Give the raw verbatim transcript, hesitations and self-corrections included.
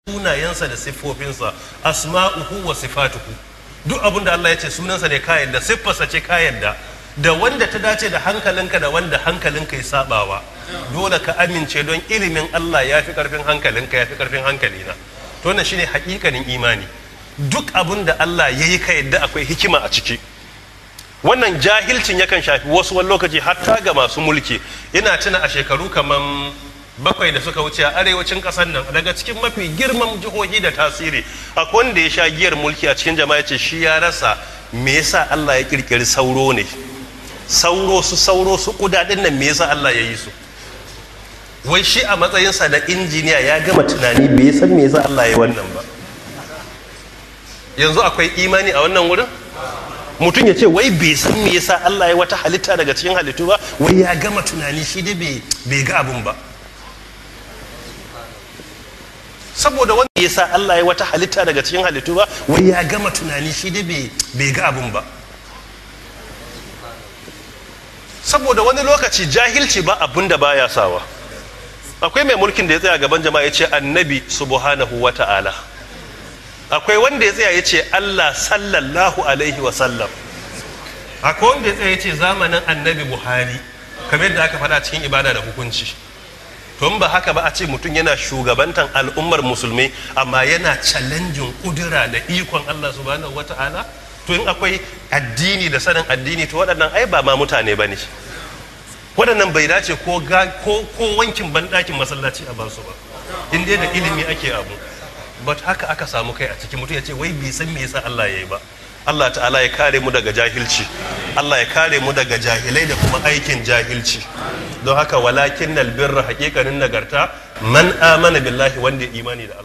sunayensa da siffofinsa, asma'uhu wa sifatuhu. Duk abin da Allah ya ce sunansa ne kayan da siffarsa ce kayan da da wanda ta dace da hankalinka da wanda hankalinka ya sabawa, dole ka amince don ilimin Allah ya fi karfin hankalinka, ya fi karfin hankalina. To wannan shine hakikanin imani. Duk abin da Allah ya yi ka yadda akwai hikima a ciki. Wannan jahilcin yakan shafi wasu wani lokaci hatta ga masu mulki. Ina tuna a shekaru kaman bakwai da suka wuce a arewacin ƙasar nan, daga cikin mafi girman jihohi da tasiri akwai wanda ya sha giyar mulki a cikin jama'a, ce shi ya rasa me yasa Allah ya kirkiri sauro ne, sauro su sauro su kudaden nan me yasa Allah ya yi su. Wai shi a matsayinsa na injiniya ya gama tunani bai san me yasa Allah ya yi wannan ba. Yanzu akwai imani a wannan wurin? Mutum ya ce wai bai san me yasa Allah ya wata halitta daga cikin halittu ba, wai ya gama tunani shi dai bai ga abun ba. Saboda wanda ya sa Allah ya wata halitta daga cikin halittu ba, wai ya gama tunani shi dai bai ga abun ba. Saboda wani lokaci jahilci ba abun da baya sawa. Akwai mai mulkin da ya tsaya gaban jama'a ya ce annabi subhanahu wa ta'ala. Akwai wanda ya tsaya ya ce Allah sallallahu alaihi wa sallam. Akwai wanda ya tsaya ya ce zamanin annabi Buhari, kamar yadda aka faɗa cikin ibada da hukunci. Tun ba haka ba a ce mutum yana shugabantan al'ummar musulmi amma yana challenging kudura da ikon Allah subhanahu wata'ala. To in akwai addini da sanin addini to waɗannan ai ba ma mutane ba ne, waɗannan bai dace ko ko wankin banɗakin masallaci a basu ba, in dai da ilimi ake abu. But haka aka samu kai a cikin mutum ya ce wai bai san me yasa Allah ya yi ba. Allah ta'ala ya kare mu daga jahilci, Allah ya kare mu daga jahilai da kuma aikin jahilci. Don haka walakin nal birra, haƙiƙanin nagarta man amana billahi, wanda ya imani da Allah.